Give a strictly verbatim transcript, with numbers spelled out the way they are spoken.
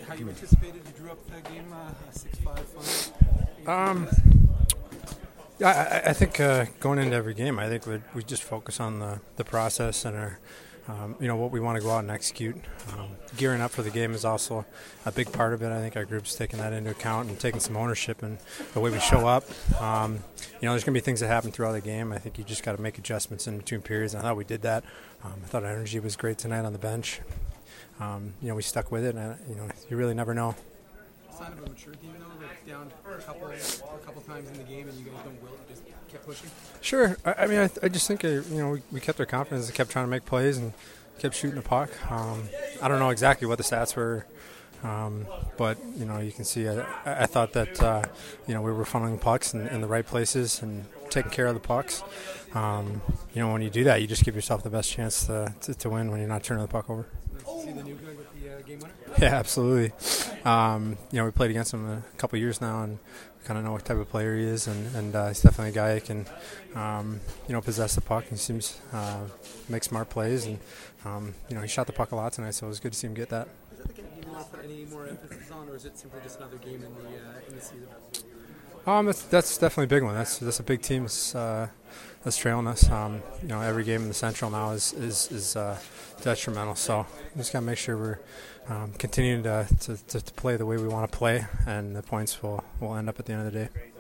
how you anticipated you drew up the game, uh, six five final? Um, yeah, I, I think uh, going into every game, I think we we just focus on the, the process and our, um, you know, what we want to go out and execute. Um, gearing up for the game is also a big part of it. I think our group's taking that into account and taking some ownership in the way we show up. Um, you know, there's going to be things that happen throughout the game. I think you just got to make adjustments in between periods. And I thought we did that. Um, I thought our energy was great tonight on the bench. Um, you know, we stuck with it, and you know, you really never know. Sign of a mature team, though, like down a couple, a couple times in the game, and you guys don't wilt, just kept pushing. Sure. I, I mean, I, I just think uh, you know we, we kept our confidence, kept trying to make plays, and kept shooting the puck. Um, I don't know exactly what the stats were, um, but you know, you can see. I, I thought that uh, you know we were funneling pucks in, in the right places and taking care of the pucks. Um, you know, when you do that, you just give yourself the best chance to, to, to win when you're not turning the puck over. See the new guy with the uh, game winner? Yeah, absolutely. Um, you know, we played against him a couple of years now, and kind of know what type of player he is, and, and uh, he's definitely a guy who can, um, you know, possess the puck. He seems uh, make smart plays, and um, you know, he shot the puck a lot tonight, so it was good to see him get that. Is that the game you want to put any more emphasis on, or is it simply just another game in the uh, in the season? Um, that's, that's definitely a big one. That's that's a big team that's, uh, that's trailing us. Um, you know, every game in the Central now is is, is uh, detrimental. So we just got to make sure we're um, continuing to, to to play the way we want to play, and the points will will end up at the end of the day.